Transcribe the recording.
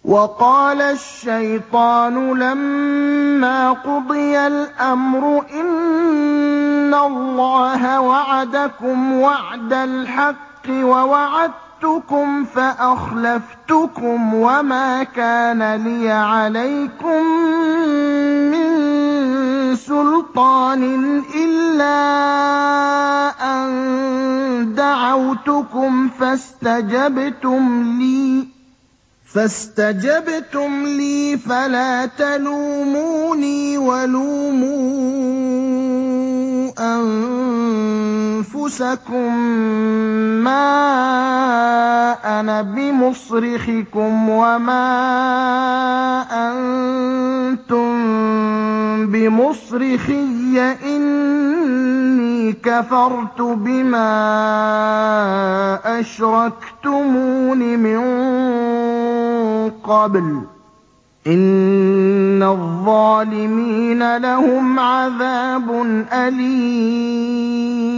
وَقَالَ الشَّيْطَانُ لَمَّا قُضِيَ الْأَمْرُ إِنَّ اللَّهَ وَعَدَكُمْ وَعْدَ الْحَقِّ وَوَعَدتُّكُمْ فَأَخْلَفْتُكُمْ وَمَا كَانَ لِيَ عَلَيْكُم مِّن سُلْطَانٍ إِلَّا أَن دَعَوْتُكُمْ فَاسْتَجَبْتُمْ لِي فَلَا تَلُومُونِي وَلُومُوا أَنفُسَكُم مَّا أَنَا بِمُصْرِخِكُمْ وَمَا أَنتُم بِمُصْرِخِيَّ ۖ إِنِّي كَفَرْتُ بِمَا أَشْرَكْتُمُونِ مِن قَبْلُ ۗ إِنَّ الظَّالِمِينَ لَهُمْ عَذَابٌ أَلِيمٌ